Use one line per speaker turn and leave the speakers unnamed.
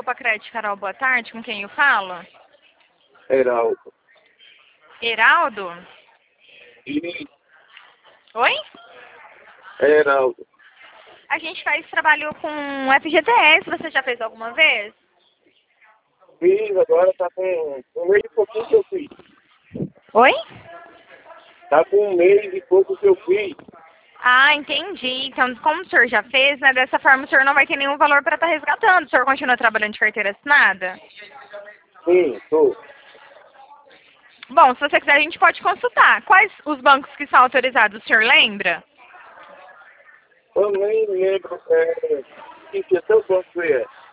Copa Crédito, Carol, boa tarde. Com quem eu falo?
Heraldo.
Heraldo?
E
Oi?
Heraldo.
A gente faz trabalho com FGTS. Você já fez alguma vez?
Fiz, agora tá com um mês e pouquinho que eu fiz.
Oi?
Tá com um mês e pouco que eu fiz.
Ah, entendi. Então, como o senhor já fez, né? Dessa forma o senhor não vai ter nenhum valor para estar resgatando. O senhor continua trabalhando de carteira assinada?
Sim, tô.
Bom, se você quiser, a gente pode consultar. Quais os bancos que são autorizados, o senhor lembra?
Eu nem lembro que seu banco é.